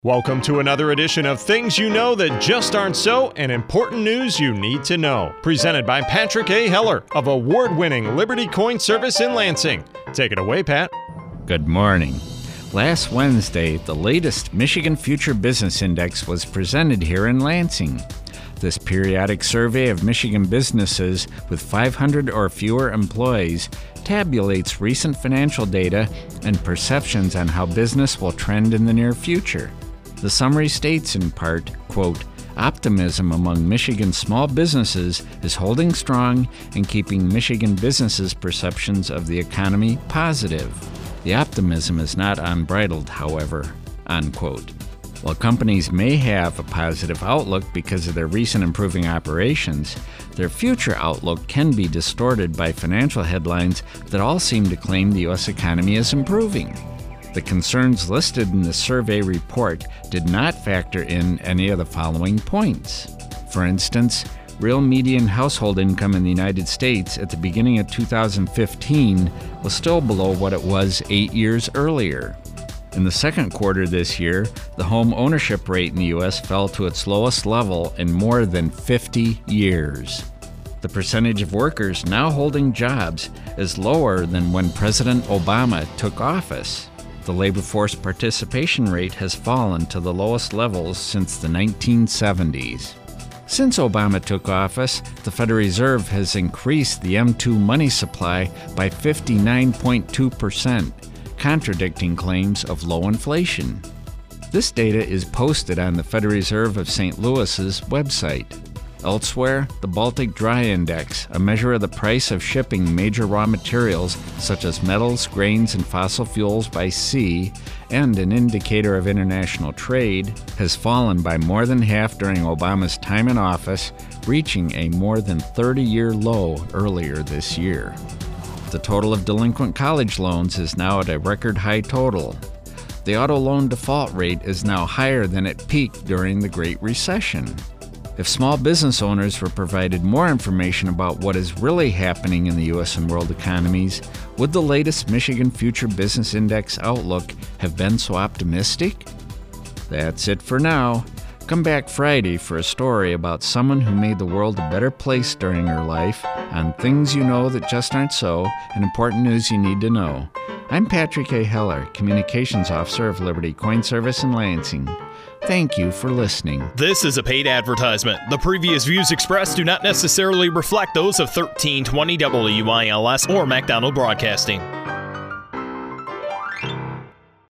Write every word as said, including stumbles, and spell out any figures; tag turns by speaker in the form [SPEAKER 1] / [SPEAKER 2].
[SPEAKER 1] Welcome to another edition of Things You Know That Just Aren't So and Important News You Need to Know. Presented by Patrick A. Heller of award-winning Liberty Coin Service in Lansing. Take it away, Pat.
[SPEAKER 2] Good morning. Last Wednesday, the latest Michigan Future Business Index was presented here in Lansing. This periodic survey of Michigan businesses with five hundred or fewer employees tabulates recent financial data and perceptions on how business will trend in the near future. The summary states in part, quote, optimism among Michigan small businesses is holding strong and keeping Michigan businesses' perceptions of the economy positive. The optimism is not unbridled, however, unquote. While companies may have a positive outlook because of their recent improving operations, their future outlook can be distorted by financial headlines that all seem to claim the U S economy is improving. The concerns listed in the survey report did not factor in any of the following points. For instance, real median household income in the United States at the beginning of two thousand fifteen was still below what it was eight years earlier. In the second quarter this year, the home ownership rate in the U S fell to its lowest level in more than fifty years. The percentage of workers now holding jobs is lower than when President Obama took office. The labor force participation rate has fallen to the lowest levels since the nineteen seventies. Since Obama took office, the Federal Reserve has increased the M two money supply by fifty-nine point two percent, contradicting claims of low inflation. This data is posted on the Federal Reserve of Saint Louis's website. Elsewhere, the Baltic Dry Index, a measure of the price of shipping major raw materials such as metals, grains, and fossil fuels by sea, and an indicator of international trade, has fallen by more than half during Obama's time in office, reaching a more than thirty-year low earlier this year. The total of delinquent college loans is now at a record high total. The auto loan default rate is now higher than it peaked during the Great Recession. If small business owners were provided more information about what is really happening in the U S and world economies, would the latest Michigan Future Business Index outlook have been so optimistic? That's it for now. Come back Friday for a story about someone who made the world a better place during her life on Things You Know That Just Aren't So and Important News You Need to Know. I'm Patrick A. Heller, Communications Officer of Liberty Coin Service in Lansing. Thank you for listening.
[SPEAKER 3] This is a paid advertisement. The previous views expressed do not necessarily reflect those of thirteen twenty W I L S or MacDonald Broadcasting.